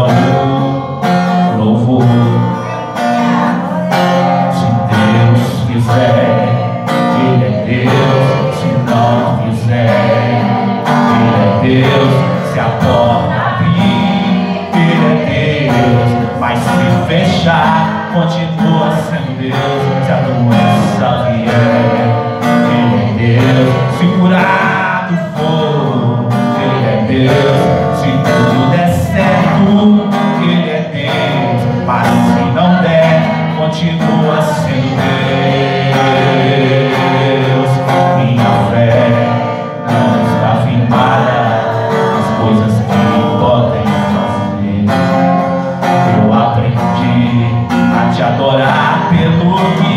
o louvor. Se Deus quiser, Ele é Deus. Se não quiser, Ele é Deus. Se a porta abrir, Ele é Deus. Mas se fechar, continua sendo Deus. Se a doença vier, Ele é Deus. Se curar do fogo, Ele é Deus. Se tudo der certo, Ele é Deus. Mas se não der, continua sendo Deus. Minha fé não está firmada nas coisas que podem fazer. Eu aprendi a te adorar pelo que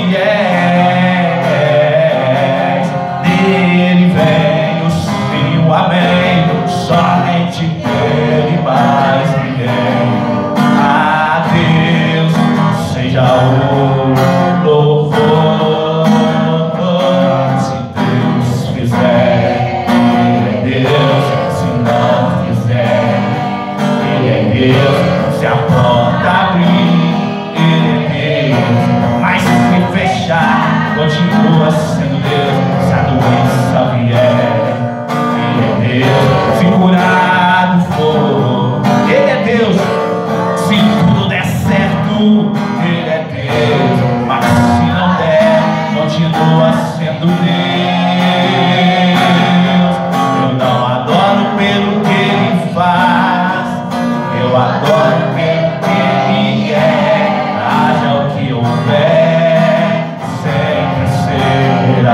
és. Nele vem o sim, o amém. Somente Ele, mais ninguém. A Deus seja o louvor. Se Deus quiser, Ele é Deus. Se não quiser, Ele é Deus. Se a porta abrir, Ele é Deus. Mas se fechar, continua sendo Deus. Se a doença vier, Ele é Deus. Se curar do fogo, Ele é Deus. Se tudo der certo, Ele é Deus. Mas se não der, continua sendo Deus. Eu não adoro pelo que Ele faz, eu adoro pelo que Ele é. Haja o que houver, sempre será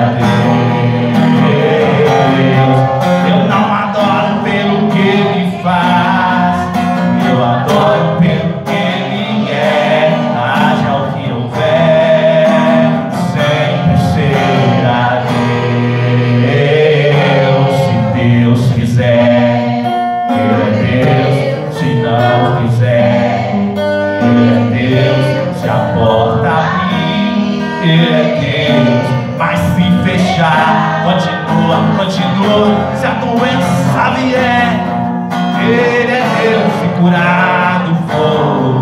Deus. Eu não adoro pelo que Ele faz, eu adoro pelo que Ele é. Haja o que houver, sempre será Deus. Se Deus quiser, Ele é Deus. Se não quiser, Ele é Deus. Se a porta abrir, Ele é Deus. Mas se fechar, continua. Se a doença vier, Ele é Deus. Se curar do fogo,